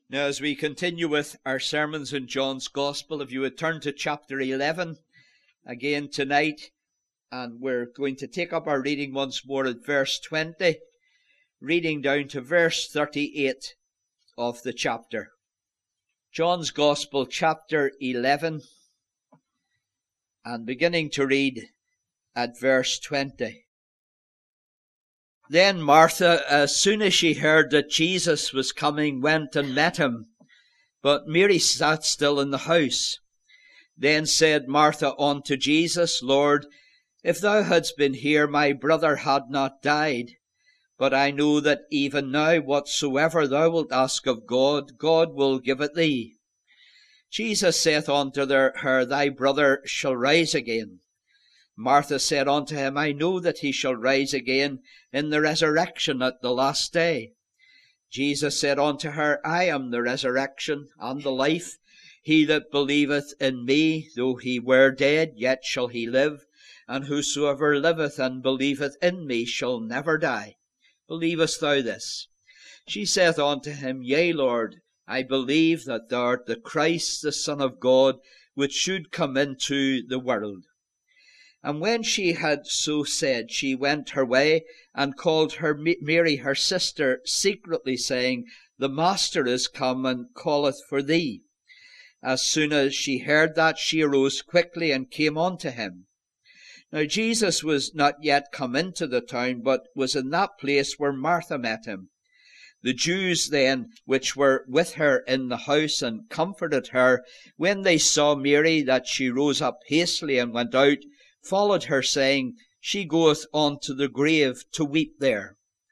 Now, as we continue with our sermons in John's Gospel, if you would turn to chapter 11 again tonight, and we're going to take up our reading once more at verse 20, reading down to verse 38 of the chapter. John's Gospel, chapter 11, and beginning to read at verse 20. Then Martha, as soon as she heard that Jesus was coming, went and met him. But Mary sat still in the house. Then said Martha unto Jesus, Lord, if thou hadst been here, my brother had not died. But I know that even now whatsoever thou wilt ask of God, God will give it thee. Jesus saith unto her, Thy brother shall rise again. Martha said unto him, I know that he shall rise again in the resurrection at the last day. Jesus said unto her, I am the resurrection and the life. He that believeth in me, though he were dead, yet shall he live. And whosoever liveth and believeth in me shall never die. Believest thou this? She saith unto him, Yea, Lord, I believe that thou art the Christ, the Son of God, which should come into the world. And when she had so said, she went her way, and called her Mary her sister secretly, saying, The Master is come, and calleth for thee. As soon as she heard that, she arose quickly, and came unto him. Now Jesus was not yet come into the town, but was in that place where Martha met him. The Jews then, which were with her in the house, and comforted her, when they saw Mary, that she rose up hastily, and went out, followed her, saying, She goeth unto the grave to weep there.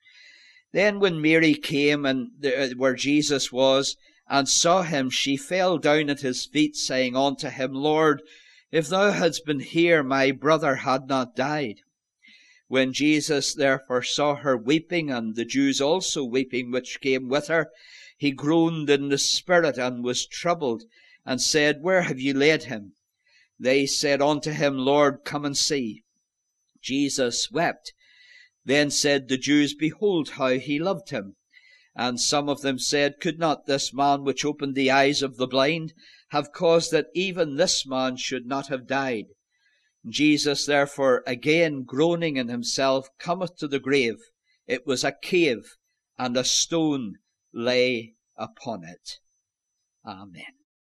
Then when Mary came and where Jesus was, and saw him, she fell down at his feet, saying unto him, Lord, if thou hadst been here, my brother had not died. When Jesus therefore saw her weeping, and the Jews also weeping which came with her, he groaned in the spirit, and was troubled, and said, Where have ye laid him? They said unto him, Lord, come and see. Jesus wept. Then said the Jews, Behold how he loved him. And some of them said, Could not this man which opened the eyes of the blind have caused that even this man should not have died? Jesus therefore, again groaning in himself, cometh to the grave. It was a cave, and a stone lay upon it. Amen.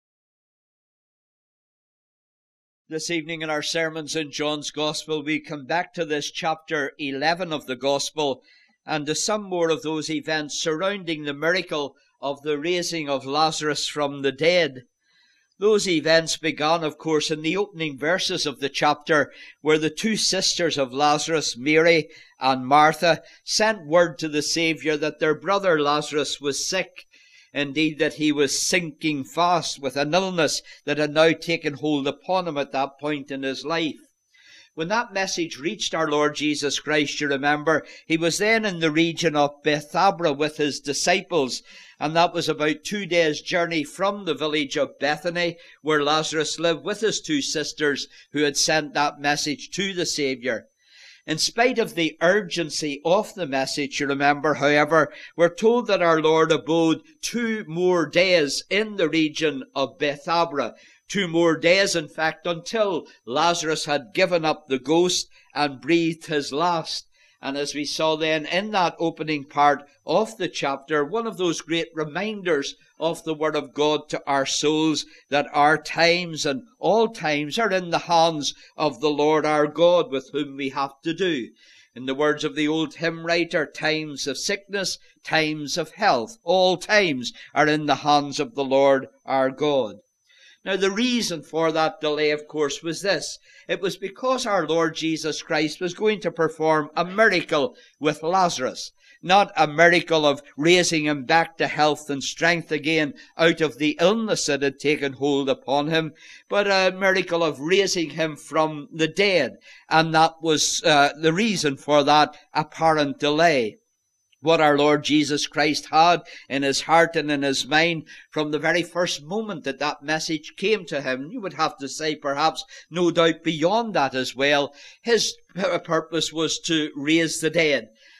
This evening in our sermons in John's Gospel, we come back to this chapter 11 of the Gospel, and to some more of those events surrounding the miracle of the raising of Lazarus from the dead. Those events began, of course, in the opening verses of the chapter, where the two sisters of Lazarus, Mary and Martha, sent word to the Saviour that their brother Lazarus was sick. Indeed, that he was sinking fast with an illness that had now taken hold upon him at that point in his life. When that message reached our Lord Jesus Christ, you remember, he was then in the region of Bethabara with his disciples, and that was about 2 days' journey from the village of Bethany, where Lazarus lived with his two sisters who had sent that message to the Saviour. In spite of the urgency of the message, you remember, however, we're told that our Lord abode 2 more days in the region of Bethabara. 2 more days, in fact, until Lazarus had given up the ghost and breathed his last. And as we saw then in that opening part of the chapter, one of those great reminders of the Word of God to our souls, that our times and all times are in the hands of the Lord our God, with whom we have to do. In the words of the old hymn writer, times of sickness, times of health, all times are in the hands of the Lord our God. Now, the reason for that delay, of course, was this. It was because our Lord Jesus Christ was going to perform a miracle with Lazarus. Not a miracle of raising him back to health and strength again out of the illness that had taken hold upon him, but a miracle of raising him from the dead. And that was the reason for that apparent delay. What our Lord Jesus Christ had in his heart and in his mind from the very first moment that that message came to him. You would have to say, perhaps, no doubt beyond that as well, his purpose was to raise the dead.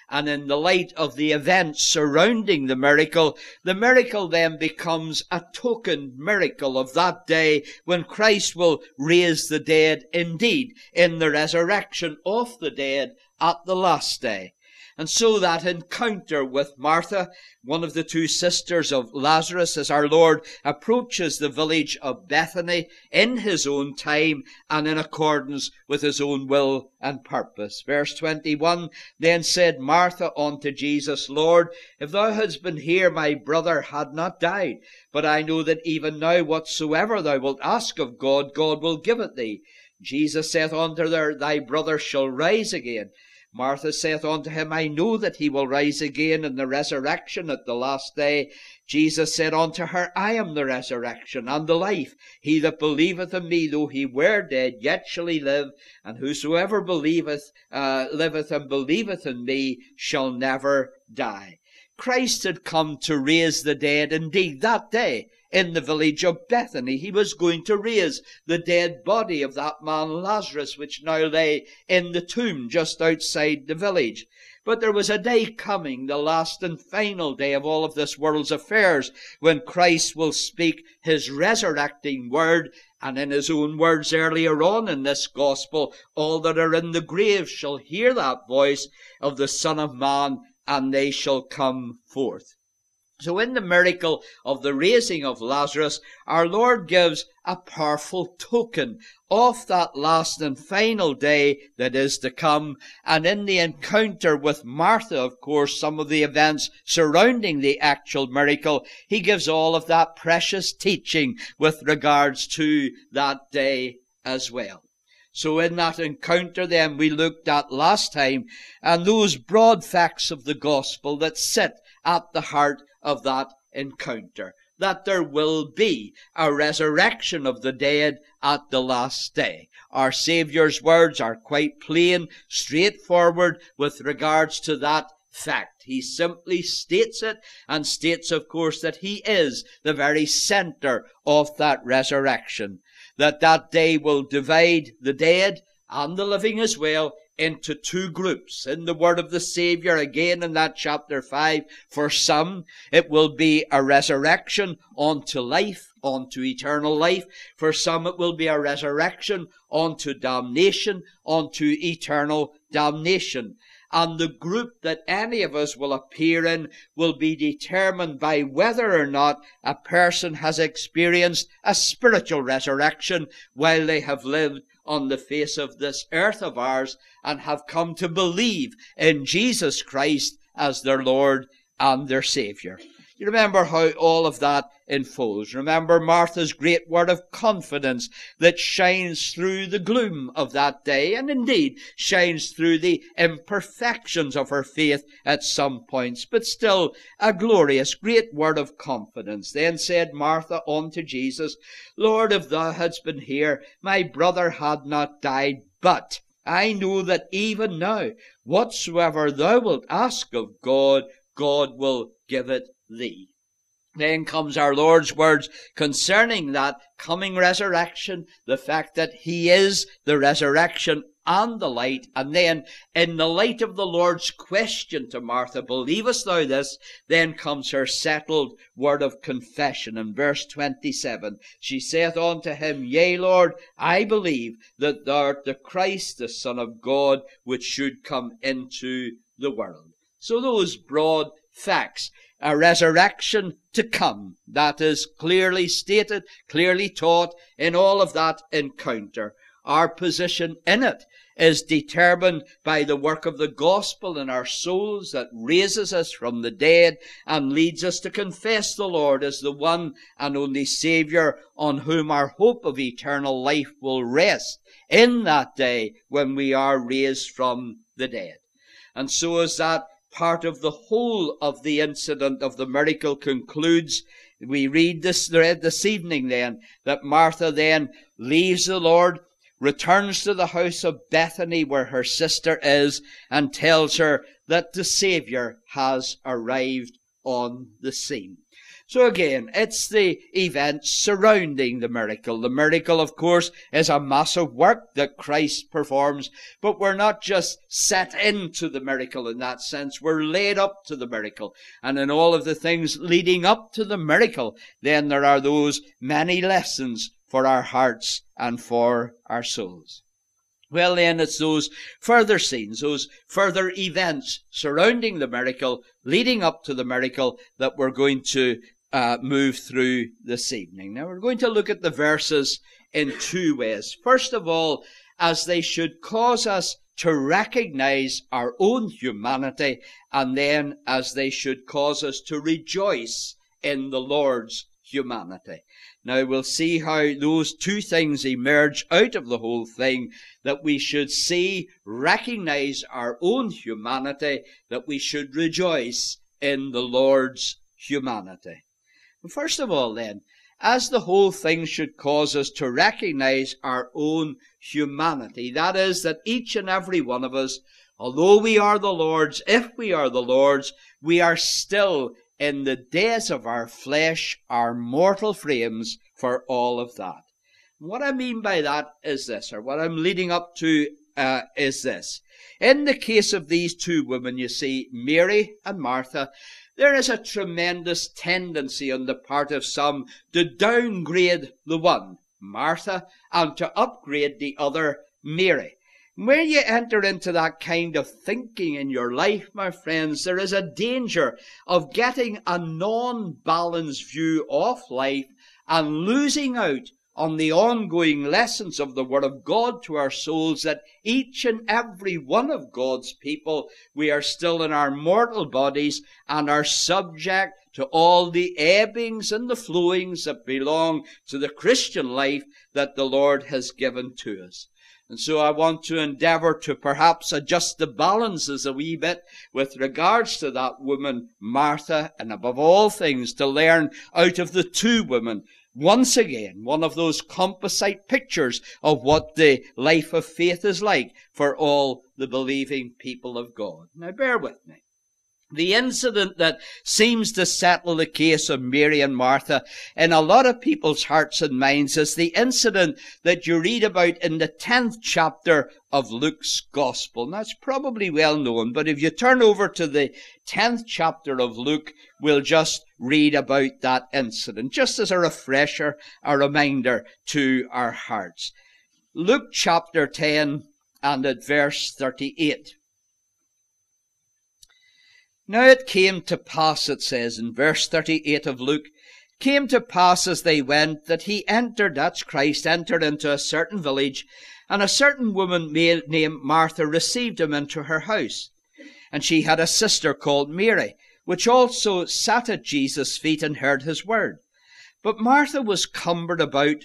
and in the light of the events surrounding the miracle then becomes a token miracle of that day when Christ will raise the dead indeed in the resurrection of the dead at the last day. And so that encounter with Martha, one of the two sisters of Lazarus, as our Lord approaches the village of Bethany in his own time and in accordance with his own will and purpose. Verse 21, then said Martha unto Jesus, Lord, if thou hadst been here, my brother had not died. But I know that even now whatsoever thou wilt ask of God, God will give it thee. Jesus saith unto her, thy brother shall rise again. Martha saith unto him, I know that he will rise again in the resurrection at the last day. Jesus said unto her, I am the resurrection and the life. He that believeth in me, though he were dead, yet shall he live. And whosoever liveth and believeth in me shall never die. Christ had come to raise the dead indeed that day. In the village of Bethany, he was going to raise the dead body of that man Lazarus, which now lay in the tomb just outside the village. But there was a day coming, the last and final day of all of this world's affairs, when Christ will speak his resurrecting word, and in his own words earlier on in this gospel, all that are in the grave shall hear that voice of the Son of Man, and they shall come forth. So in the miracle of the raising of Lazarus, our Lord gives a powerful token of that last and final day that is to come. And in the encounter with Martha, of course, some of the events surrounding the actual miracle, he gives all of that precious teaching with regards to that day as well. So in that encounter then we looked at last time, and those broad facts of the gospel that sit at the heart of that encounter, that there will be a resurrection of the dead at the last day. Our Saviour's words are quite plain, straightforward with regards to that fact. He simply states it, and states, of course, that he is the very center of that resurrection. That day will divide the dead and the living as well into two groups. In the word of the Saviour, again in that chapter 5, for some it will be a resurrection unto life, unto eternal life. For some it will be a resurrection unto damnation, unto eternal damnation. And the group that any of us will appear in will be determined by whether or not a person has experienced a spiritual resurrection while they have lived on the face of this earth of ours and have come to believe in Jesus Christ as their Lord and their Saviour. You remember how all of that unfolds. Remember Martha's great word of confidence that shines through the gloom of that day, and indeed shines through the imperfections of her faith at some points, but still a glorious great word of confidence. Then said Martha unto Jesus, Lord, if thou hadst been here, my brother had not died. But I know that even now, whatsoever thou wilt ask of God, God will give it thee. Then comes our Lord's words concerning that coming resurrection, the fact that he is the resurrection and the light. And then in the light of the Lord's question to Martha, believest thou this? Then comes her settled word of confession in verse 27. She saith unto him, Yea, Lord, I believe that thou art the Christ, the Son of God, which should come into the world. So those broad facts, a resurrection to come, that is clearly stated, clearly taught in all of that encounter. Our position in it is determined by the work of the gospel in our souls that raises us from the dead and leads us to confess the Lord as the one and only Saviour on whom our hope of eternal life will rest in that day when we are raised from the dead. And so as that part of the whole of the incident of the miracle concludes, we read this evening then, that Martha then leaves the Lord, returns to the house of Bethany where her sister is, and tells her that the Saviour has arrived on the scene. So again, it's the events surrounding the miracle. The miracle, of course, is a massive work that Christ performs, but we're not just set into the miracle in that sense. We're laid up to the miracle. And in all of the things leading up to the miracle, then there are those many lessons for our hearts and for our souls. Well, then, it's those further scenes, those further events surrounding the miracle, leading up to the miracle, that we're going to move through this evening. Now, we're going to look at the verses in two ways. First of all, as they should cause us to recognize our own humanity, and then as they should cause us to rejoice in the Lord's humanity. Now, we'll see how those two things emerge out of the whole thing, that we should see, recognize our own humanity, that we should rejoice in the Lord's humanity. First of all, then, as the whole thing should cause us to recognize our own humanity, that is, that each and every one of us, although we are the Lord's, if we are the Lord's, we are still in the days of our flesh, our mortal frames, for all of that. What I mean by that is this, or what I'm leading up to is this. In the case of these two women, you see, Mary and Martha, there is a tremendous tendency on the part of some to downgrade the one, Martha, and to upgrade the other, Mary. When you enter into that kind of thinking in your life, my friends, there is a danger of getting a non-balanced view of life and losing out on the ongoing lessons of the Word of God to our souls, that each and every one of God's people, we are still in our mortal bodies and are subject to all the ebbings and the flowings that belong to the Christian life that the Lord has given to us. And so I want to endeavor to perhaps adjust the balances a wee bit with regards to that woman, Martha, and above all things to learn out of the two women, once again, one of those composite pictures of what the life of faith is like for all the believing people of God. Now bear with me. The incident that seems to settle the case of Mary and Martha in a lot of people's hearts and minds is the incident that you read about in the 10th chapter of Luke's Gospel. Now, it's probably well known, but if you turn over to the 10th chapter of Luke, we'll just read about that incident, just as a refresher, a reminder to our hearts. Luke chapter 10 and at verse 38. Now it came to pass, it says in verse 38 of Luke, came to pass as they went that he entered, that's Christ, entered into a certain village, and a certain woman named Martha received him into her house. And she had a sister called Mary, which also sat at Jesus' feet and heard his word. But Martha was cumbered about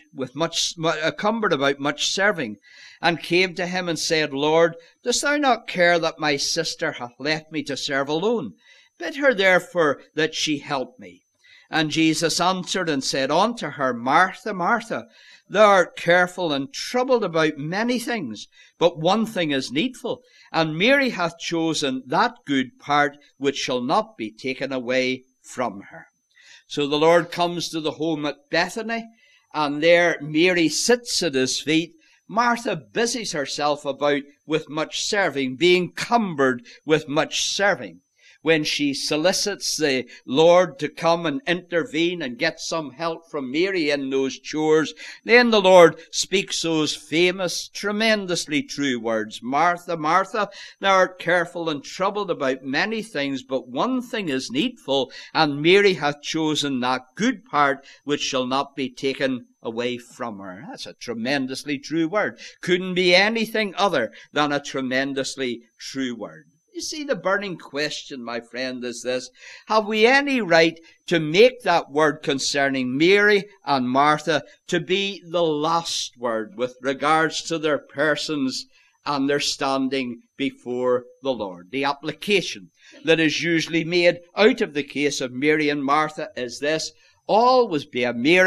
much serving, and came to him and said, Lord, dost thou not care that my sister hath left me to serve alone? Bid her therefore that she help me. And Jesus answered and said unto her, Martha, Martha, thou art careful and troubled about many things, but one thing is needful, and Mary hath chosen that good part which shall not be taken away from her. So the Lord comes to the home at Bethany, and there Mary sits at his feet. Martha busies herself about with much serving, being cumbered with much serving. When she solicits the Lord to come and intervene and get some help from Mary in those chores, then the Lord speaks those famous, tremendously true words, Martha, Martha, thou art careful and troubled about many things, but one thing is needful, and Mary hath chosen that good part which shall not be taken away from her. That's a tremendously true word. Couldn't be anything other than a tremendously true word. You see, the burning question, my friend, is this. Have we any right to make that word concerning Mary and Martha to be the last word with regards to their persons and their standing before the Lord? The application that is usually made out of the case of Mary and Martha is this. Always be a Mary,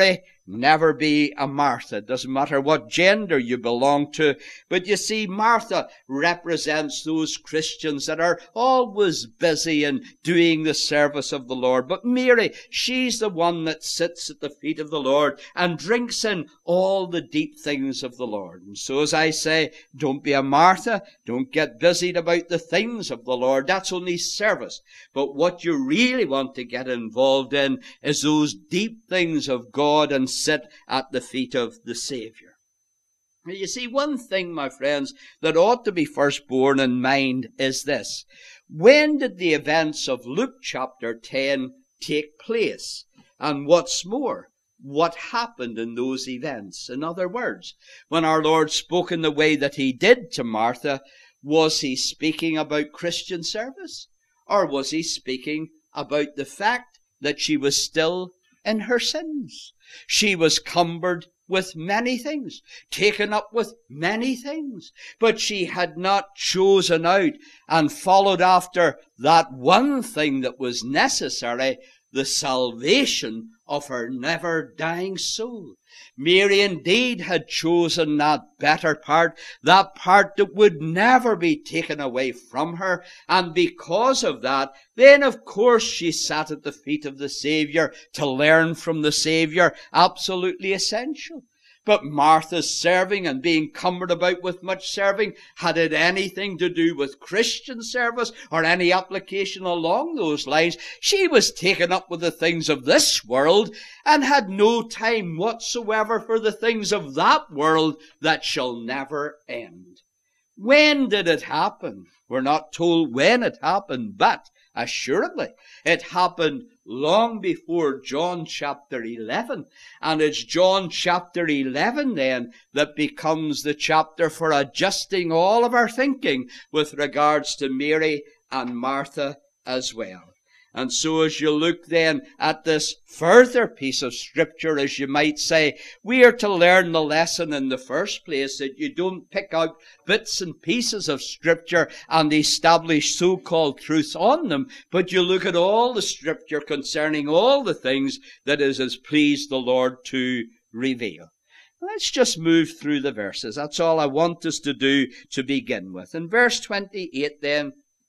never be a Martha. It doesn't matter what gender you belong to. But you see, Martha represents those Christians that are always busy in doing the service of the Lord. But Mary, she's the one that sits at the feet of the Lord and drinks in all the deep things of the Lord. And so, as I say, don't be a Martha. Don't get busied about the things of the Lord. That's only service. But what you really want to get involved in is those deep things of God and sit at the feet of the Savior. Now, you see, one thing, my friends, that ought to be first borne in mind is this. When did the events of Luke chapter 10 take place? And what's more, what happened in those events? In other words, when our Lord spoke in the way that he did to Martha, was he speaking about Christian service? Or was he speaking about the fact that she was still in her sins? She was cumbered with many things, taken up with many things, but she had not chosen out and followed after that one thing that was necessary, the salvation of her never-dying soul. Mary indeed had chosen that better part, that part that would never be taken away from her, and because of that, then of course she sat at the feet of the Savior to learn from the Savior, absolutely essential. But Martha's serving and being cumbered about with much serving, had it anything to do with Christian service or any application along those lines? She was taken up with the things of this world and had no time whatsoever for the things of that world that shall never end. When did it happen? We're not told when it happened, but assuredly it happened long before John chapter 11. And it's John chapter 11 then that becomes the chapter for adjusting all of our thinking with regards to Mary and Martha as well. And so as you look then at this further piece of Scripture, as you might say, we are to learn the lesson in the first place that you don't pick out bits and pieces of Scripture and establish so-called truths on them, but you look at all the Scripture concerning all the things that it has pleased the Lord to reveal. Let's just move through the verses. That's all I want us to do to begin with. In verse 28 then,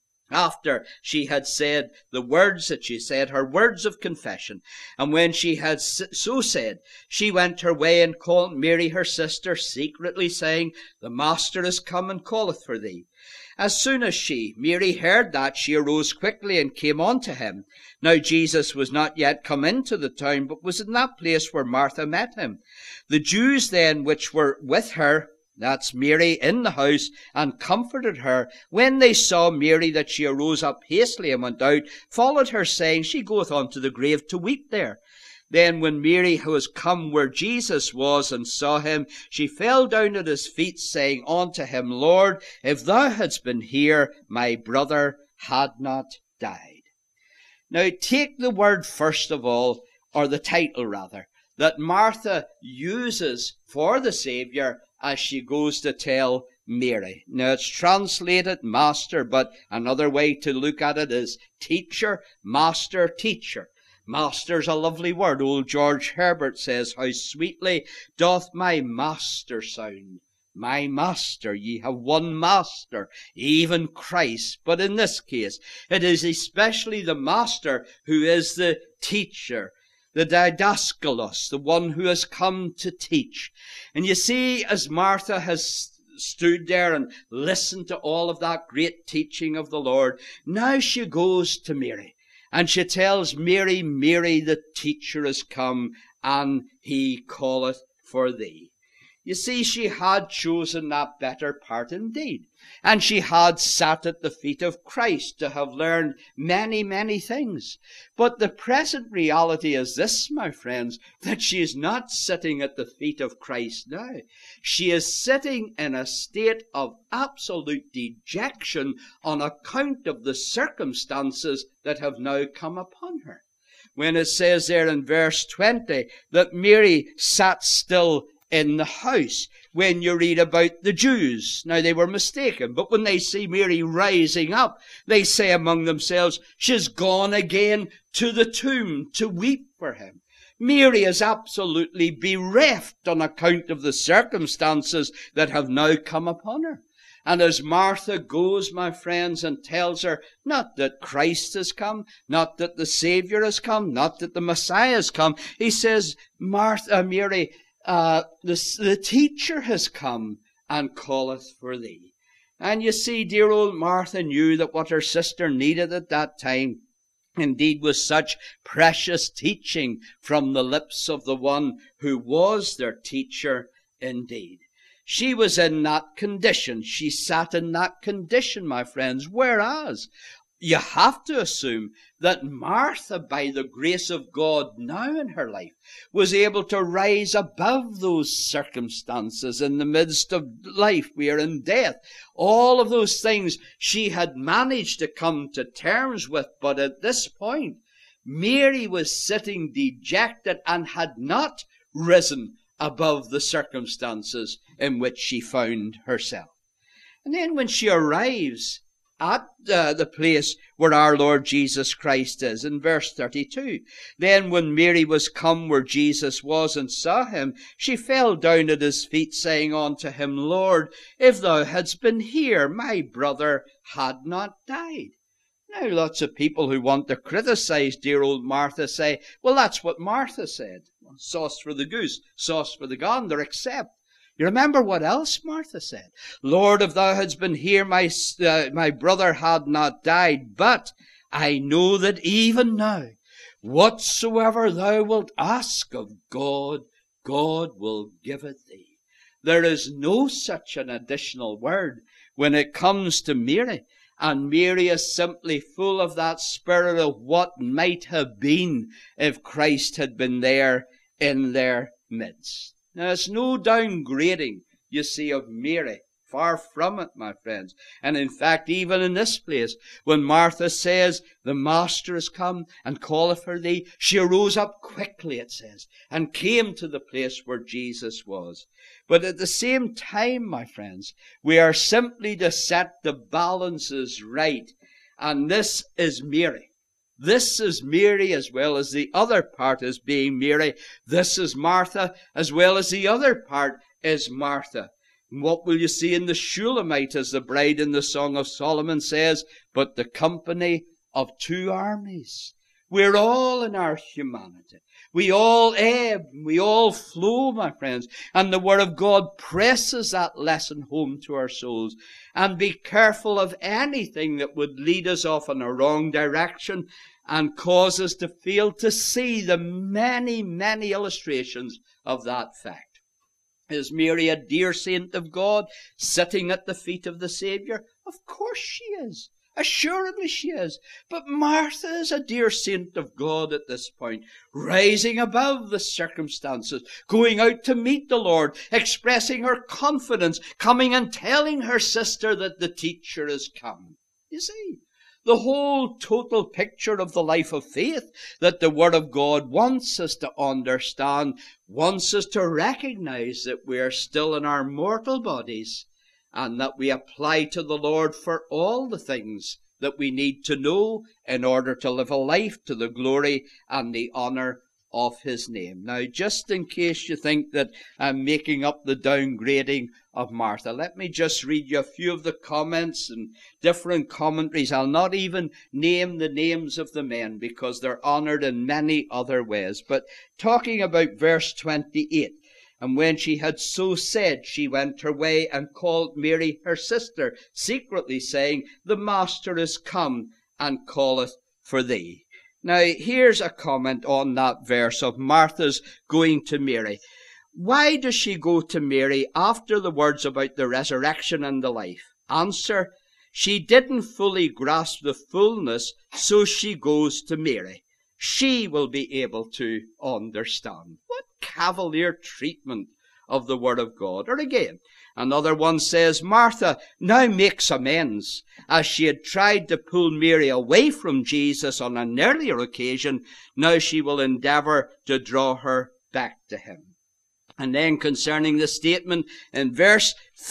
after she had said the words that she said, her words of confession, and when she had so said, she went her way and called Mary her sister secretly, saying, The Master is come and calleth for thee. As soon as Mary, heard that, she arose quickly and came unto him. Now Jesus was not yet come into the town, but was in that place where Martha met him. The Jews then which were with her, that's Mary, in the house, and comforted her, when they saw Mary that she arose up hastily and went out, followed her, saying, She goeth unto the grave to weep there. Then when Mary was come where Jesus was and saw him, she fell down at his feet, saying unto him, Lord, if thou hadst been here, my brother had not died. Now take the word first of all, or the title rather, that Martha uses for the Savior as she goes to tell Mary. Now it's translated master, but another way to look at it is teacher, master, teacher. Master's a lovely word. Old George Herbert says, How sweetly doth my master sound. My master, ye have one master, even Christ. But in this case, it is especially the master who is the teacher, the didaskalos, the one who has come to teach. And you see, as Martha has stood there and listened to all of that great teaching of the Lord, now she goes to Mary. And she tells Mary, Mary, the teacher is come, and he calleth for thee. You see, she had chosen that better part indeed. And she had sat at the feet of Christ to have learned many, many things. But the present reality is this, my friends, that she is not sitting at the feet of Christ now. She is sitting in a state of absolute dejection on account of the circumstances that have now come upon her. When it says there in verse 20 that Mary sat still in the house, when you read about the Jews, now they were mistaken, but when they see Mary rising up, they say among themselves, She's gone again to the tomb to weep for him. Mary is absolutely bereft on account of the circumstances that have now come upon her. And as Martha goes, my friends, and tells her not that Christ has come, not that the Savior has come, not that the Messiah has come, he says, Mary, the teacher has come and calleth for thee. And you see, dear old Martha knew that what her sister needed at that time indeed was such precious teaching from the lips of the one who was their teacher indeed. She was in that condition. She sat in that condition, my friends. Whereas, you have to assume that Martha, by the grace of God now in her life, was able to rise above those circumstances in the midst of life. We are in death. All of those things she had managed to come to terms with. But at this point, Mary was sitting dejected and had not risen above the circumstances in which she found herself. And then when she arrives at the place where our Lord Jesus Christ is, in verse 32, then when Mary was come where Jesus was and saw him, she fell down at his feet, saying unto him, Lord, if thou hadst been here, my brother had not died. Now, lots of people who want to criticize dear old Martha say, well, that's what Martha said. Sauce for the goose, sauce for the gander, except. You remember what else Martha said? Lord, if thou hadst been here, my brother had not died. But I know that even now, whatsoever thou wilt ask of God, God will give it thee. There is no such an additional word when it comes to Mary. And Mary is simply full of that spirit of what might have been if Christ had been there in their midst. Now, it's no downgrading, you see, of Mary. Far from it, my friends. And in fact, even in this place, when Martha says, the Master is come and calleth for thee, she arose up quickly, it says, and came to the place where Jesus was. But at the same time, my friends, we are simply to set the balances right. And this is Mary. This is Mary as well as the other part is being Mary. This is Martha as well as the other part is Martha. And what will you see in the Shulamite, as the bride in the Song of Solomon says, but the company of two armies. We're all in our humanity. We all ebb, we all flow, my friends. And the Word of God presses that lesson home to our souls. And be careful of anything that would lead us off in a wrong direction and cause us to fail to see the many, many illustrations of that fact. Is Mary a dear saint of God, sitting at the feet of the Savior? Of course she is. Assuredly she is. But Martha is a dear saint of God at this point, rising above the circumstances, going out to meet the Lord, expressing her confidence, coming and telling her sister that the teacher is come. You see, the whole total picture of the life of faith that the Word of God wants us to understand, wants us to recognize that we are still in our mortal bodies, and that we apply to the Lord for all the things that we need to know in order to live a life to the glory and the honor of His name. Now, just in case you think that I'm making up the downgrading of Martha, let me just read you a few of the comments and different commentaries. I'll not even name the names of the men because they're honored in many other ways. But talking about verse 28, and when she had so said, she went her way and called Mary her sister, secretly saying, the Master is come and calleth for thee. Now, here's a comment on that verse of Martha's going to Mary. Why does she go to Mary after the words about the resurrection and the life? Answer, she didn't fully grasp the fullness, so she goes to Mary. She will be able to understand. What cavalier treatment of the Word of God. Or again, another one says, Martha now makes amends. As she had tried to pull Mary away from Jesus on an earlier occasion, now she will endeavor to draw her back to him. And then concerning the statement in verse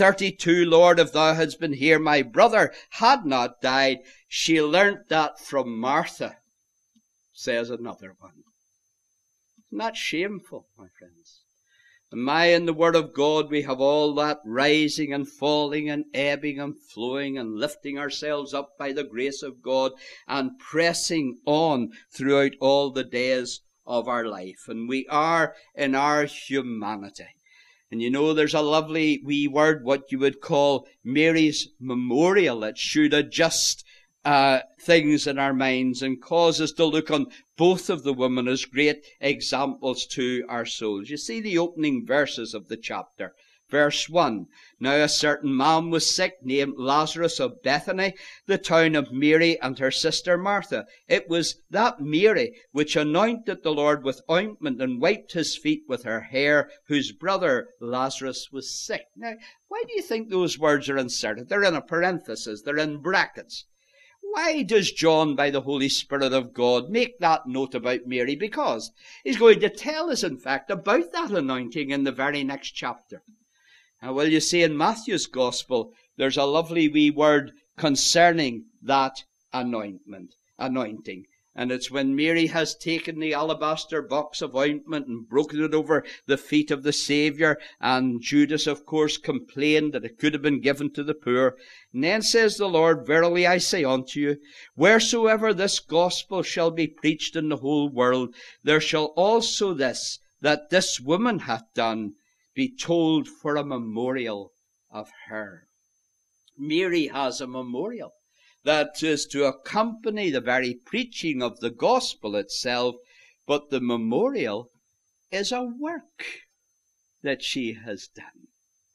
32, Lord, if thou hadst been here, my brother had not died. She learnt that from Martha, says another one. And that's shameful, my friends. And in the Word of God we have all that rising and falling and ebbing and flowing and lifting ourselves up by the grace of God and pressing on throughout all the days of our life. And we are in our humanity. And you know, there's a lovely wee word, what you would call Mary's memorial, that should adjust things in our minds and cause us to look on both of the women as great examples to our souls. You see the opening verses of the chapter. Verse 1, Now a certain man was sick, named Lazarus of Bethany, the town of Mary and her sister Martha. It was that Mary which anointed the Lord with ointment and wiped his feet with her hair, whose brother Lazarus was sick. Now, why do you think those words are inserted? They're in a parenthesis, they're in brackets. Why does John, by the Holy Spirit of God, make that note about Mary? Because he's going to tell us, in fact, about that anointing in the very next chapter. Now, well, you see, in Matthew's Gospel, there's a lovely wee word concerning that anointing. And it's when Mary has taken the alabaster box of ointment and broken it over the feet of the Saviour, and Judas, of course, complained that it could have been given to the poor. And then says the Lord, Verily I say unto you, wheresoever this gospel shall be preached in the whole world, there shall also this, that this woman hath done, be told for a memorial of her. Mary has a memorial that is to accompany the very preaching of the gospel itself, but the memorial is a work that she has done,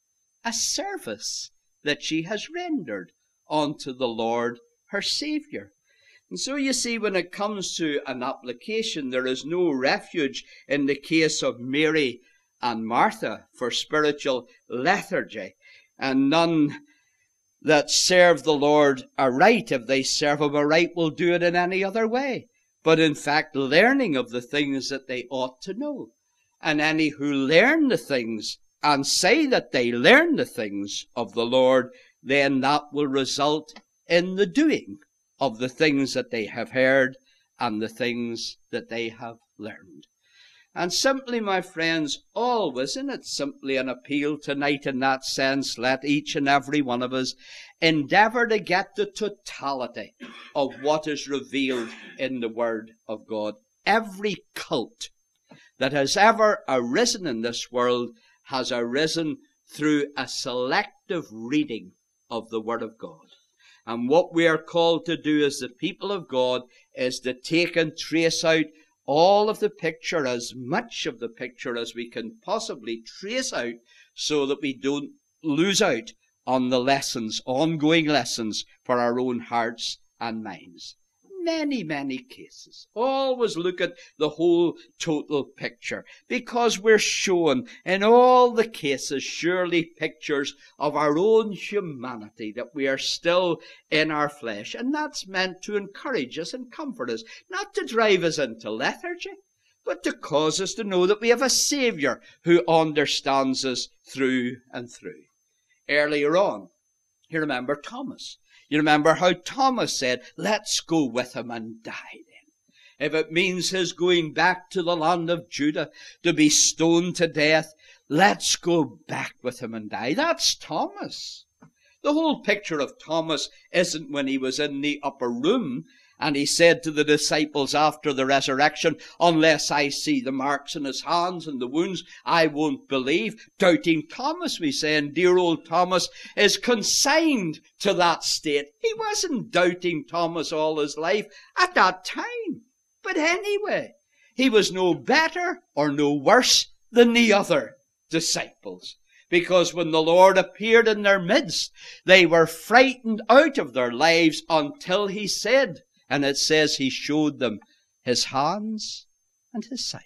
a service that she has rendered unto the Lord her Saviour. And so you see, when it comes to an application, there is no refuge in the case of Mary and Martha for spiritual lethargy, and none that serve the Lord aright, if they serve him aright, will do it in any other way, but in fact learning of the things that they ought to know. And any who learn the things and say that they learn the things of the Lord, then that will result in the doing of the things that they have heard and the things that they have learned. And simply, my friends, always, and it's simply an appeal tonight in that sense, let each and every one of us endeavour to get the totality of what is revealed in the Word of God. Every cult that has ever arisen in this world has arisen through a selective reading of the Word of God. And what we are called to do as the people of God is to take and trace out all of the picture, as much of the picture as we can possibly trace out, so that we don't lose out on the lessons, ongoing lessons for our own hearts and minds. Many, many cases. Always look at the whole total picture, because we're shown in all the cases surely pictures of our own humanity, that we are still in our flesh. And that's meant to encourage us and comfort us, not to drive us into lethargy, but to cause us to know that we have a Saviour who understands us through and through. Earlier on, you remember Thomas. You remember how Thomas said, let's go with him and die then. If it means his going back to the land of Judah to be stoned to death, let's go back with him and die. That's Thomas. The whole picture of Thomas isn't when he was in the upper room and he said to the disciples after the resurrection, unless I see the marks in his hands and the wounds, I won't believe. Doubting Thomas, we say, and dear old Thomas is consigned to that state. He wasn't doubting Thomas all his life at that time. But anyway, he was no better or no worse than the other disciples. Because when the Lord appeared in their midst, they were frightened out of their lives until he said, and it says he showed them his hands and his side.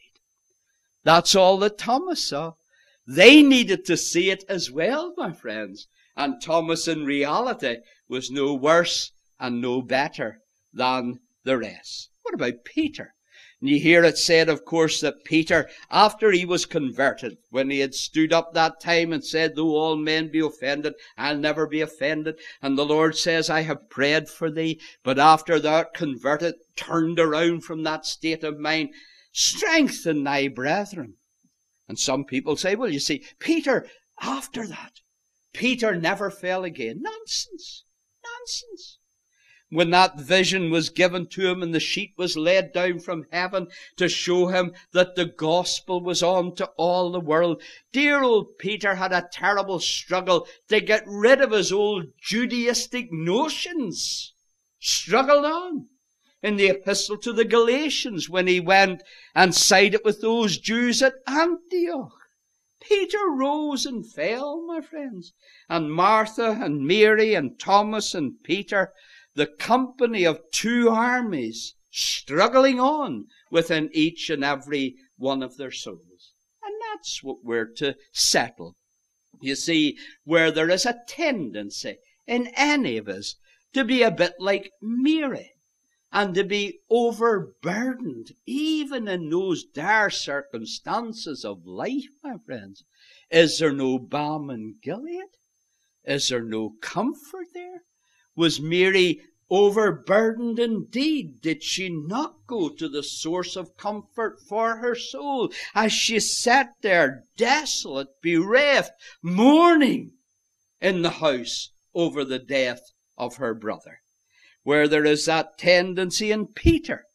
That's all that Thomas saw. They needed to see it as well, my friends. And Thomas in reality was no worse and no better than the rest. What about Peter? And you hear it said, of course, that Peter, after he was converted, when he had stood up that time and said, though all men be offended, I'll never be offended. And the Lord says, I have prayed for thee. But after that converted, turned around from that state of mind, Strengthen thy brethren. And some people say, well, you see, Peter, after that, Peter never fell again. Nonsense. Nonsense. When that vision was given to him and the sheet was laid down from heaven to show him that the gospel was on to all the world, dear old Peter had a terrible struggle to get rid of his old Judaistic notions. Struggled on. In the epistle to the Galatians, when he went and sided with those Jews at Antioch, Peter rose and fell, my friends. And Martha and Mary and Thomas and Peter, the company of two armies struggling on within each and every one of their souls. And that's what we're to settle. You see, where there is a tendency in any of us to be a bit like Mary, and to be overburdened, even in those dire circumstances of life, my friends. Is there no balm in Gilead? Is there no comfort there? Was Mary overburdened indeed? Did she not go to the source of comfort for her soul as she sat there desolate, bereft, mourning in the house over the death of her brother? Where there is that tendency in Peter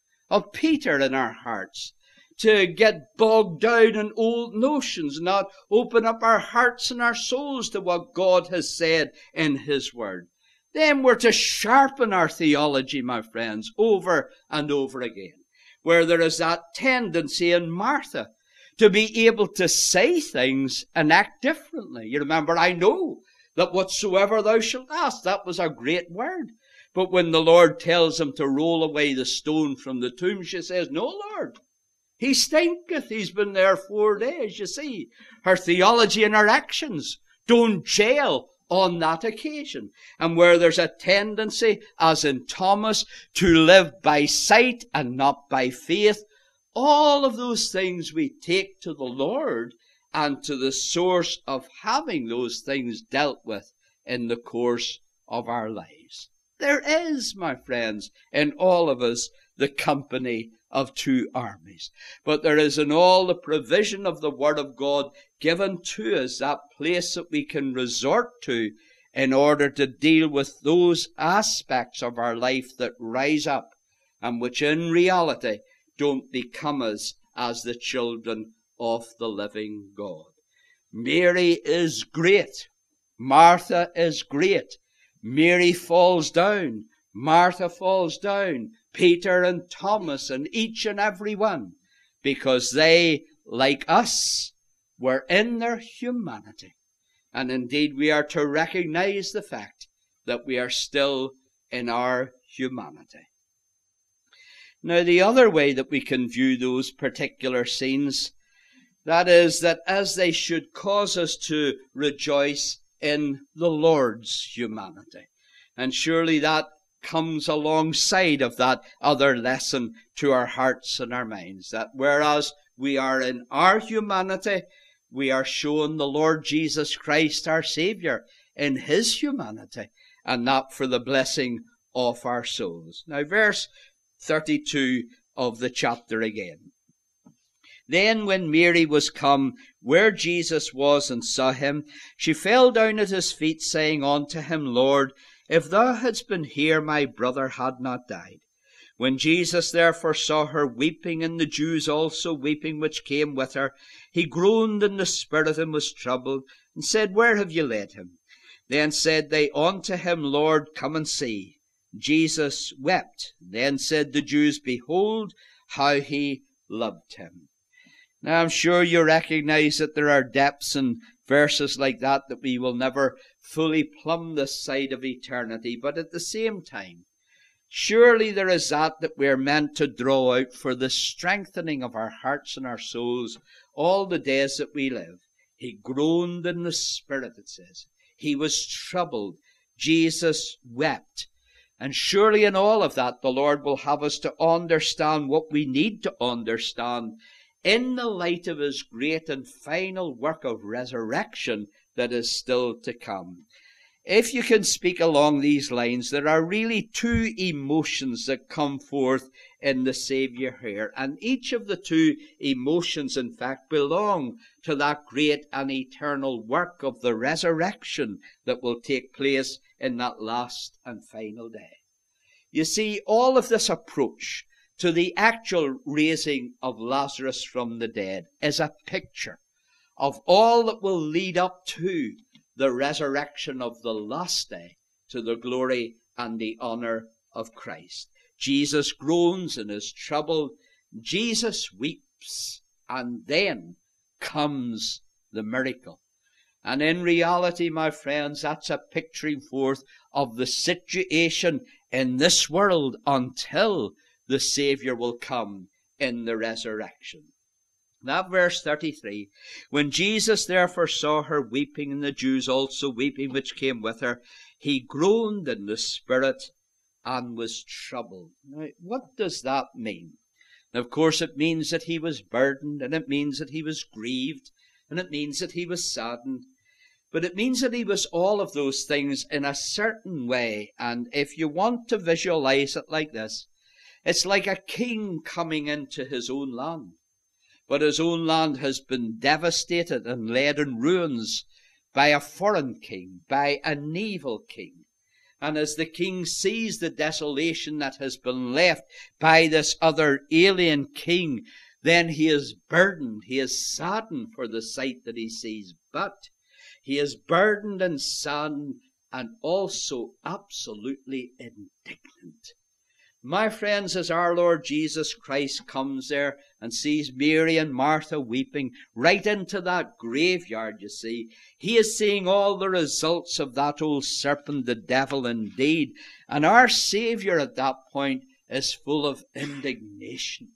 in our hearts, to get bogged down in old notions, not open up our hearts and our souls to what God has said in His Word. Then we're to sharpen our theology, my friends, over and over again. Where there is that tendency in Martha to be able to say things and act differently. You remember, I know that whatsoever thou shalt ask, that was a great word. But when the Lord tells him to roll away the stone from the tomb, she says, no, Lord, he stinketh. He's been there 4 days. You see, her theology and her actions don't gel on that occasion. And where there's a tendency, as in Thomas, to live by sight and not by faith, all of those things we take to the Lord and to the source of having those things dealt with in the course of our lives. There is, my friends, in all of us, the company of two armies. But there is in all the provision of the Word of God given to us that place that we can resort to in order to deal with those aspects of our life that rise up and which in reality don't become us as the children of the living God. Mary is great. Martha is great. Mary falls down. Martha falls down. Peter and Thomas and each and every one, because they, like us, were in their humanity. And indeed we are to recognize the fact that we are still in our humanity. Now, the other way that we can view those particular scenes, that is that as they should cause us to rejoice in the Lord's humanity. And surely that comes alongside of that other lesson to our hearts and our minds, that whereas we are in our humanity, we are shown the Lord Jesus Christ, our Savior, in His humanity, and that for the blessing of our souls. Now, verse 32 of the chapter again. Then when Mary was come where Jesus was and saw him, she fell down at his feet, saying unto him, Lord, if thou hadst been here, my brother had not died. When Jesus therefore saw her weeping, and the Jews also weeping which came with her, he groaned in the spirit and was troubled, and said, Where have ye laid him? Then said they unto him, Lord, come and see. Jesus wept. Then said the Jews, Behold how he loved him. Now, I'm sure you recognize that there are depths in verses like that we will never fully plumb this side of eternity. But at the same time, surely there is that we're meant to draw out for the strengthening of our hearts and our souls all the days that we live. He groaned in the spirit, it says. He was troubled. Jesus wept. And surely in all of that, the Lord will have us to understand what we need to understand in the light of His great and final work of resurrection that is still to come. If you can speak along these lines, there are really two emotions that come forth in the Saviour here. And each of the two emotions, in fact, belong to that great and eternal work of the resurrection that will take place in that last and final day. You see, all of this approach to the actual raising of Lazarus from the dead is a picture of all that will lead up to the resurrection of the last day, to the glory and the honor of Christ. Jesus groans and is troubled. Jesus weeps. And then comes the miracle. And in reality, my friends, that's a picturing forth of the situation in this world until the Savior will come in the resurrection. That verse 33, when Jesus therefore saw her weeping, and the Jews also weeping which came with her, he groaned in the spirit and was troubled. Now, what does that mean? Now, of course, it means that he was burdened, and it means that he was grieved, and it means that he was saddened. But it means that he was all of those things in a certain way. And if you want to visualize it like this, it's like a king coming into his own land. But his own land has been devastated and laid in ruins by a foreign king, by an evil king. And as the king sees the desolation that has been left by this other alien king, then he is burdened, he is saddened for the sight that he sees. But he is burdened and saddened and also absolutely indignant. My friends, as our Lord Jesus Christ comes there and sees Mary and Martha weeping right into that graveyard, you see, he is seeing all the results of that old serpent, the devil indeed. And our Savior at that point is full of indignation.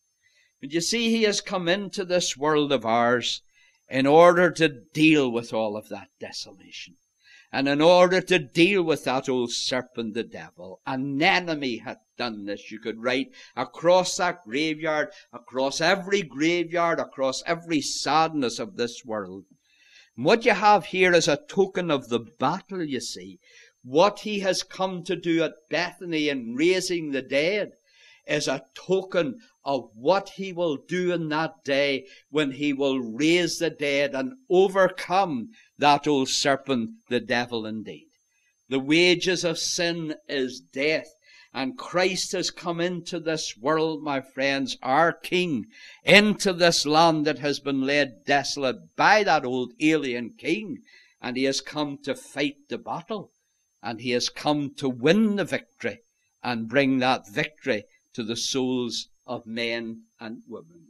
But you see, he has come into this world of ours in order to deal with all of that desolation. And in order to deal with that old serpent, the devil. An enemy hath done this. You could write across that graveyard, across every graveyard, across every sadness of this world. And what you have here is a token of the battle, you see. What he has come to do at Bethany in raising the dead is a token of what he will do in that day when he will raise the dead and overcome that old serpent, the devil indeed. The wages of sin is death, and Christ has come into this world, my friends, our King, into this land that has been laid desolate by that old alien king, and he has come to fight the battle, and he has come to win the victory and bring that victory to the souls of men and women.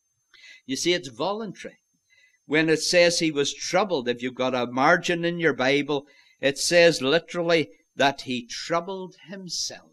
You see, it's voluntary. When it says he was troubled, if you've got a margin in your Bible, it says literally that he troubled himself.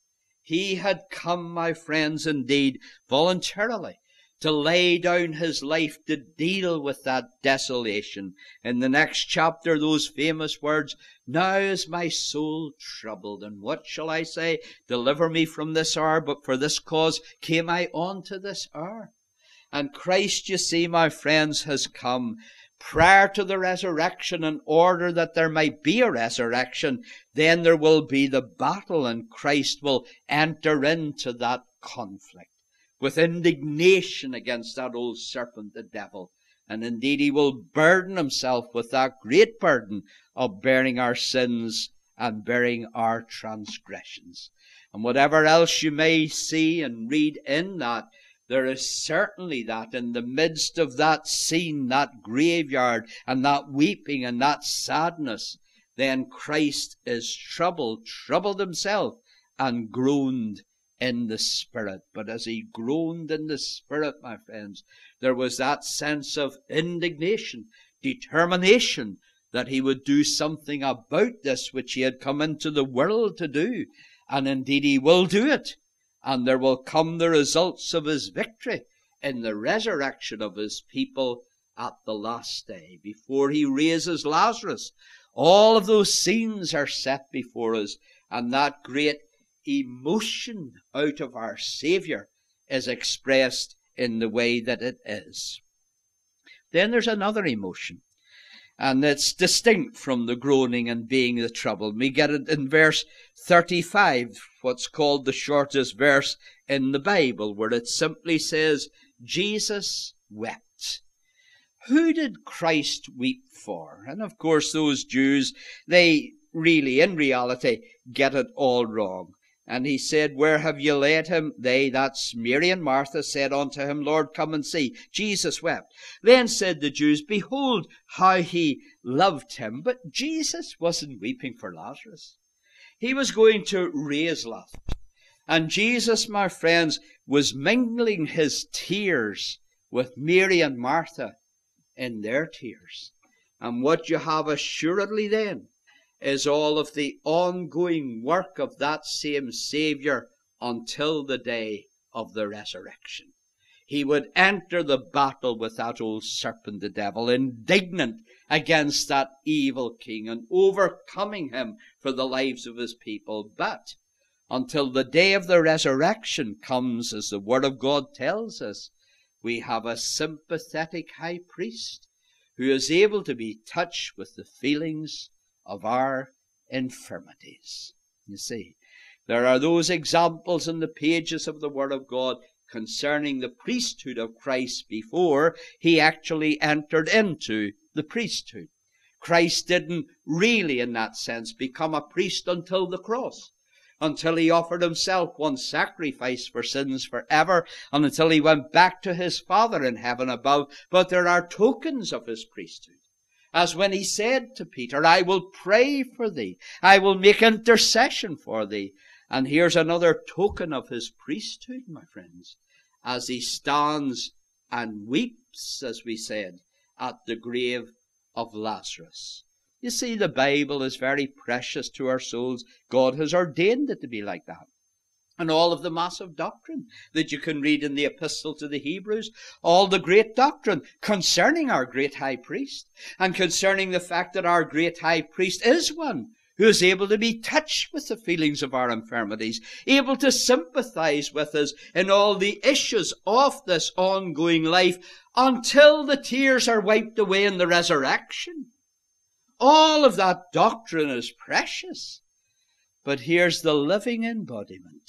He had come, my friends, indeed, voluntarily to lay down his life to deal with that desolation. In the next chapter, those famous words, "Now is my soul troubled, and what shall I say? Deliver me from this hour, but for this cause came I on to this hour." And Christ, you see, my friends, has come prior to the resurrection in order that there might be a resurrection. Then there will be the battle, and Christ will enter into that conflict with indignation against that old serpent, the devil. And indeed he will burden himself with that great burden of bearing our sins and bearing our transgressions. And whatever else you may see and read in that, there is certainly that in the midst of that scene, that graveyard, and that weeping and that sadness, then Christ is troubled himself, and groaned in the spirit. But as he groaned in the spirit, my friends, there was that sense of indignation, determination that he would do something about this which he had come into the world to do. And indeed he will do it. And there will come the results of his victory in the resurrection of his people at the last day. Before he raises Lazarus, all of those scenes are set before us, and that great emotion out of our Savior is expressed in the way that it is. Then there's another emotion, And it's distinct from the groaning and being the trouble. We get it in verse 35, what's called the shortest verse in the Bible, where it simply says, Jesus wept. Who did Christ weep for? And of course those Jews, they really, in reality, get it all wrong. And he said, where have you laid him? They, that's Mary and Martha, said unto him, Lord, come and see. Jesus wept. Then said the Jews, behold how he loved him. But Jesus wasn't weeping for Lazarus. He was going to raise Lazarus. And Jesus, my friends, was mingling his tears with Mary and Martha in their tears. And what you have assuredly then is all of the ongoing work of that same Savior until the day of the resurrection. He would enter the battle with that old serpent, the devil, indignant against that evil king and overcoming him for the lives of his people. But until the day of the resurrection comes, as the Word of God tells us, we have a sympathetic high priest who is able to be touched with the feelings of our infirmities. You see, there are those examples in the pages of the Word of God concerning the priesthood of Christ before he actually entered into the priesthood. Christ didn't really, in that sense, become a priest until the cross, until he offered himself one sacrifice for sins forever, and until he went back to his Father in heaven above. But there are tokens of his priesthood. As when he said to Peter, I will pray for thee. I will make intercession for thee. And here's another token of his priesthood, my friends, as he stands and weeps, as we said, at the grave of Lazarus. You see, the Bible is very precious to our souls. God has ordained it to be like that. And all of the massive doctrine that you can read in the Epistle to the Hebrews, all the great doctrine concerning our great high priest, and concerning the fact that our great high priest is one who is able to be touched with the feelings of our infirmities, able to sympathize with us in all the issues of this ongoing life until the tears are wiped away in the resurrection. All of that doctrine is precious. But here's the living embodiment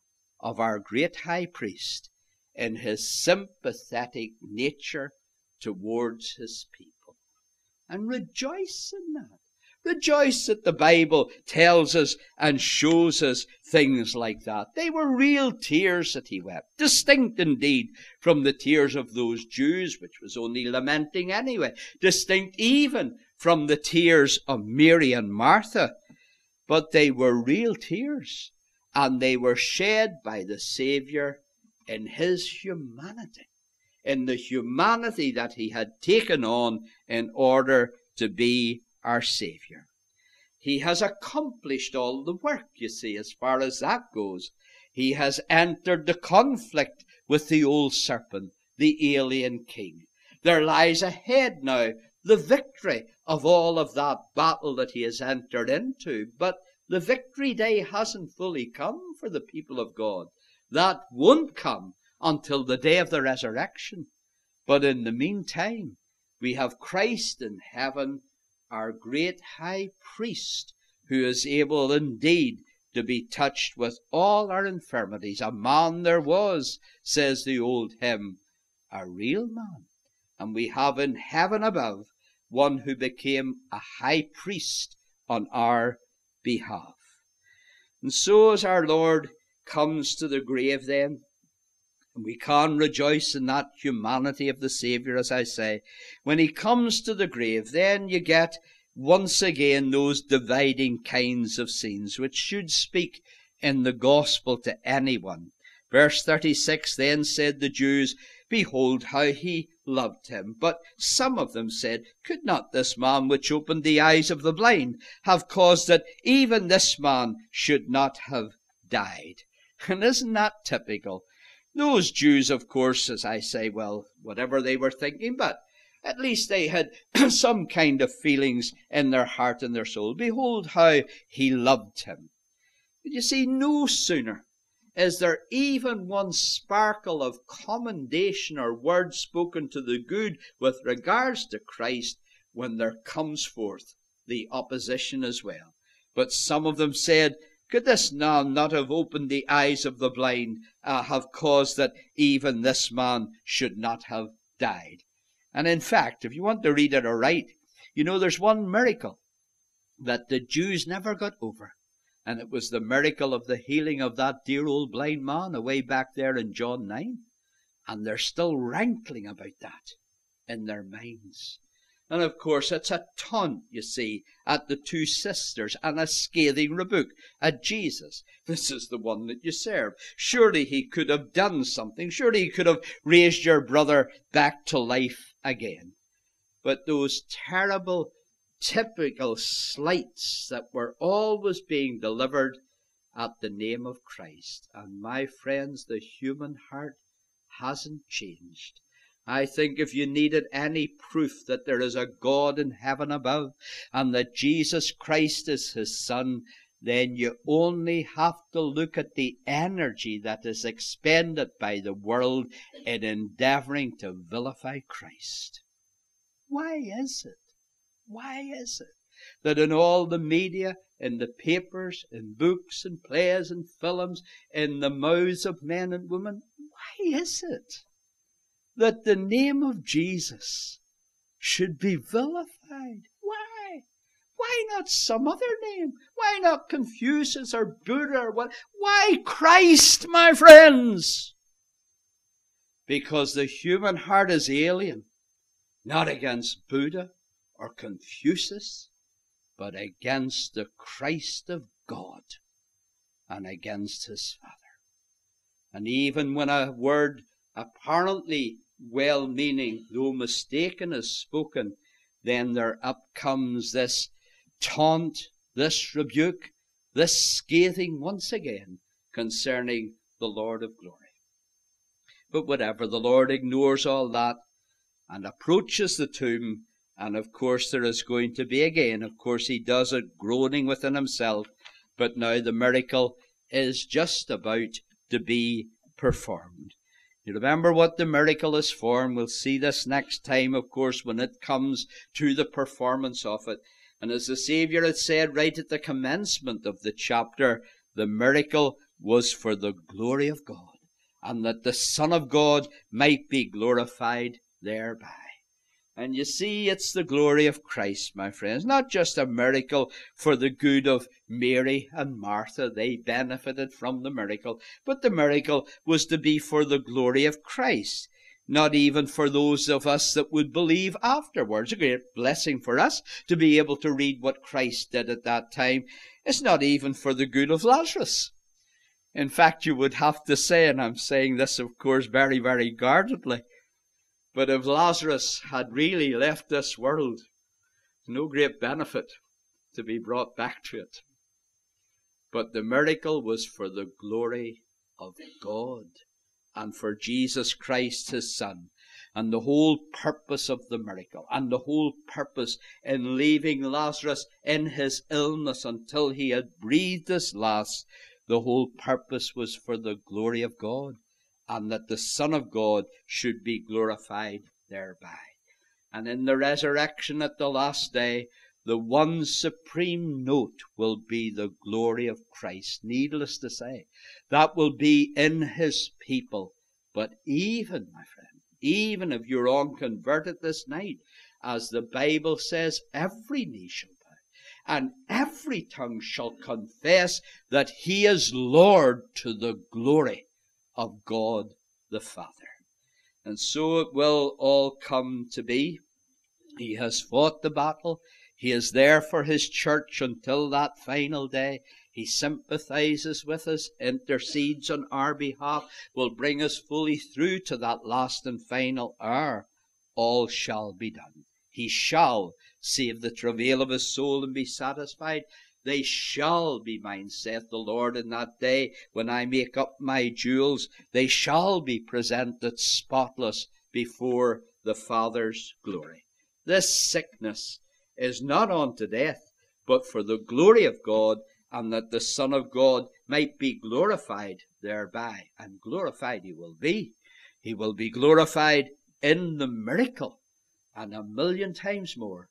of our great high priest in his sympathetic nature towards his people. And rejoice in that. Rejoice that the Bible tells us and shows us things like that. They were real tears that he wept, distinct indeed from the tears of those Jews, which was only lamenting anyway, distinct even from the tears of Mary and Martha. But they were real tears, and they were shed by the Savior in his humanity, in the humanity that he had taken on in order to be our Savior. He has accomplished all the work, you see, as far as that goes. He has entered the conflict with the old serpent, the alien king. There lies ahead now the victory of all of that battle that he has entered into. But the victory day hasn't fully come for the people of God. That won't come until the day of the resurrection. But in the meantime, we have Christ in heaven, our great high priest, who is able indeed to be touched with all our infirmities. A man there was, says the old hymn, a real man. And we have in heaven above one who became a high priest on our behalf. And so as our Lord comes to the grave then, and we can rejoice in that humanity of the Savior, as I say, when he comes to the grave, then you get once again those dividing kinds of scenes which should speak in the gospel to anyone. Verse 36, then said the Jews, behold how he loved him. But some of them said, could not this man which opened the eyes of the blind have caused that even this man should not have died? And isn't that typical? Those Jews, of course, as I say, well, whatever they were thinking, but at least they had some kind of feelings in their heart and their soul. Behold how he loved him. But you see, no sooner is there even one sparkle of commendation or word spoken to the good with regards to Christ, when there comes forth the opposition as well. But some of them said, could this man not have opened the eyes of the blind, have caused that even this man should not have died? And in fact, if you want to read it aright, you know there's one miracle that the Jews never got over. And it was the miracle of the healing of that dear old blind man away back there in John 9. And they're still rankling about that in their minds. And of course it's a taunt, you see, at the two sisters, and a scathing rebuke at Jesus. This is the one that you serve. Surely he could have done something. Surely he could have raised your brother back to life again. But those terrible, typical slights that were always being delivered at the name of Christ. And my friends, the human heart hasn't changed. I think if you needed any proof that there is a God in heaven above and that Jesus Christ is his Son, then you only have to look at the energy that is expended by the world in endeavoring to vilify Christ. Why is it? Why is it that in all the media, in the papers, in books and plays and films, in the mouths of men and women, why is it that the name of Jesus should be vilified? Why? Why not some other name? Why not Confucius or Buddha or what? Why Christ, my friends? Because the human heart is alien, not against Buddha or Confucius, but against the Christ of God and against his Father. And even when a word apparently well-meaning, though mistaken, is spoken, then there up comes this taunt, this rebuke, this scathing once again concerning the Lord of glory. But whatever, the Lord ignores all that and approaches the tomb. And of course there is going to be again, of course he does it groaning within himself, but now the miracle is just about to be performed. You remember what the miracle is for, and we'll see this next time, of course, when it comes to the performance of it. And as the Saviour had said right at the commencement of the chapter, the miracle was for the glory of God, and that the Son of God might be glorified thereby. And you see, it's the glory of Christ, my friends. Not just a miracle for the good of Mary and Martha. They benefited from the miracle. But the miracle was to be for the glory of Christ. Not even for those of us that would believe afterwards. A great blessing for us to be able to read what Christ did at that time. It's not even for the good of Lazarus. In fact, you would have to say, and I'm saying this, of course, very, very guardedly, but if Lazarus had really left this world, no great benefit to be brought back to it. But the miracle was for the glory of God and for Jesus Christ, his Son. And the whole purpose of the miracle and the whole purpose in leaving Lazarus in his illness until he had breathed his last, the whole purpose was for the glory of God, and that the Son of God should be glorified thereby. And in the resurrection at the last day, the one supreme note will be the glory of Christ. Needless to say, that will be in his people. But even, my friend, even if you're unconverted this night, as the Bible says, every knee shall bow, and every tongue shall confess that he is Lord, to the glory of God the Father. And so it will all come to be. He has fought the battle. He is there for his church until that final day. He sympathizes with us, intercedes on our behalf, will bring us fully through to that last and final hour. All shall be done. He shall save the travail of his soul and be satisfied. They shall be mine, saith the Lord, in that day when I make up my jewels. They shall be presented spotless before the Father's glory. This sickness is not unto death, but for the glory of God, and that the Son of God might be glorified thereby. And glorified he will be. He will be glorified in the miracle, and 1,000,000 times more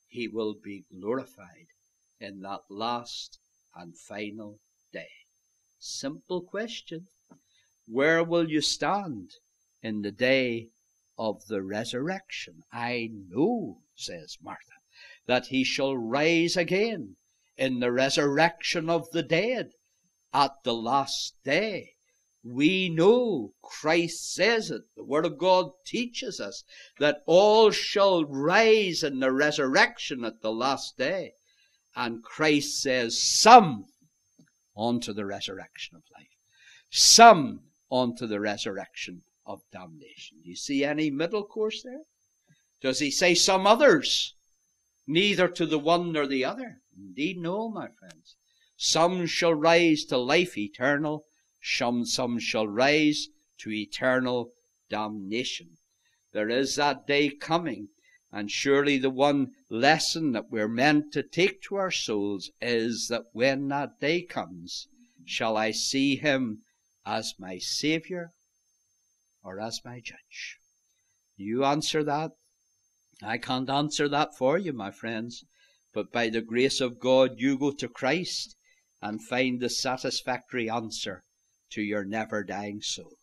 he will be glorified in that last and final day. Simple question. Where will you stand in the day of the resurrection? I know, says Martha, that he shall rise again in the resurrection of the dead at the last day. We know, Christ says it, the Word of God teaches us, that all shall rise in the resurrection at the last day. And Christ says, some onto the resurrection of life, some onto the resurrection of damnation. Do you see any middle course there? Does he say some others? Neither to the one nor the other. Indeed, no, my friends. Some shall rise to life eternal, some shall rise to eternal damnation. There is that day coming, and surely the one lesson that we're meant to take to our souls is that when that day comes, shall I see him as my Savior or as my judge? You answer that. I can't answer that for you, my friends, but by the grace of God, you go to Christ and find the satisfactory answer to your never-dying soul.